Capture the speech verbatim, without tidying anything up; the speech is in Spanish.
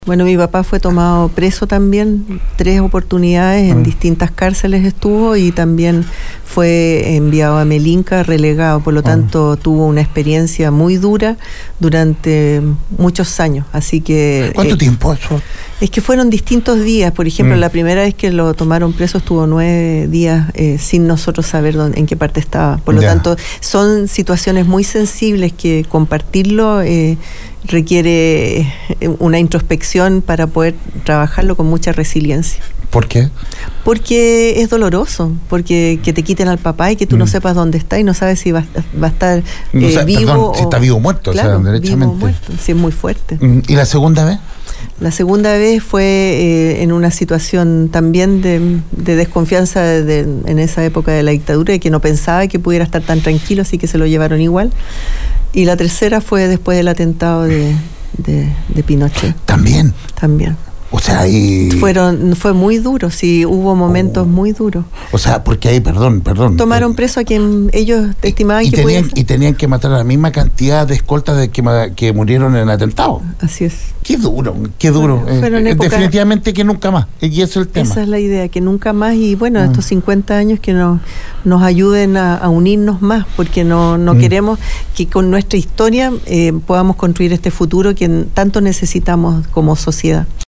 Bueno, mi papá fue tomado preso también, tres oportunidades, en distintas cárceles estuvo y también fue enviado a Melinca, relegado, por lo tanto tuvo una experiencia muy dura durante muchos años, así que... ¿Cuánto eh, tiempo eso? Es que fueron distintos días, por ejemplo, mm. la primera vez que lo tomaron preso estuvo nueve días eh, sin nosotros saber dónde, en qué parte estaba, por lo yeah. tanto son situaciones muy sensibles que compartirlo eh, requiere una introspección para poder trabajarlo con mucha resiliencia. ¿Por qué? Porque es doloroso, porque que te quiten al papá y que tú mm. no sepas dónde está y no sabes si va, va a estar eh, no, o sea, vivo perdón, o... si está vivo o muerto, claro, o sea, derechamente. Vivo o muerto, sí, es muy fuerte. ¿Y la segunda vez? La segunda vez fue eh, en una situación también de, de desconfianza de, de, en esa época de la dictadura y que no pensaba que pudiera estar tan tranquilo, así que se lo llevaron igual. Y la tercera fue después del atentado de, de, de Pinochet. ¿También? También. O sea, ahí... Fueron, fue muy duro, sí, hubo momentos oh. muy duros. O sea, porque ahí, perdón, perdón. Tomaron preso a quien ellos estimaban y, y que tenían, podía... Y tenían que matar a la misma cantidad de escoltas de que, que murieron en el atentado. Así es. Qué duro, qué duro. Bueno, eh, épocas, definitivamente que nunca más, y ese es el tema. Esa es la idea, que nunca más, y bueno, mm. estos cincuenta años que nos, nos ayuden a, a unirnos más, porque no, no mm. queremos que con nuestra historia eh, podamos construir este futuro que tanto necesitamos como sociedad.